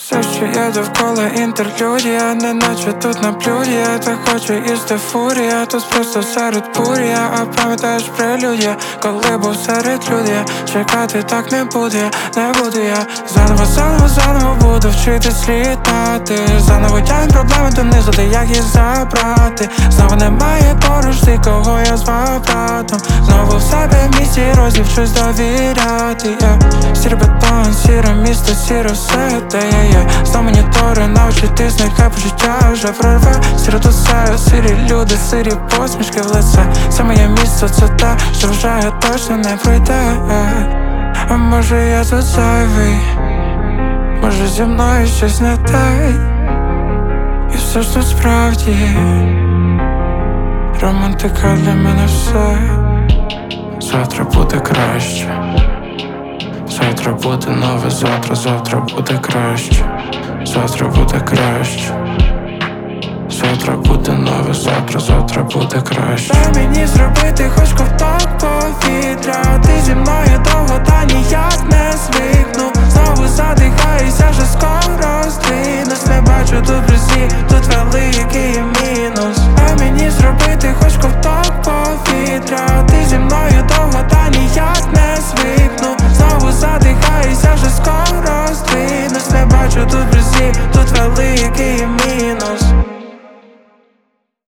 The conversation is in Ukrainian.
Все, що є довкола інтерлюдія, неначе тут на блюді. Я так хочу їсти фурія, тут просто серед буря. А пам'ятаєш прелюдія, коли був серед людей. Чекати так не буду я. Заново буду вчитись літати. Заново тягнуть проблеми донизу, де як їх забрати. Знову немає поруч ти, кого я звав братом. Знову в себе в місті розівчусь довіряти. Сірий бетон, сіре місто, сіре все, де я є. Знов монітори навчитись, нехай почуття вже прорве. Сіре до себе, сірі люди, сірі посмішки в лице. Це моє місце, це те, що вже точно не пройде. А може я тут зайвий, може зі мною щось не те. І все ж тут справді романтика для мене все. Завтра буде краще, завтра буде нове, завтра буде краще. Завтра буде краще, завтра буде нове, завтра буде краще. Дай мені зробити хоч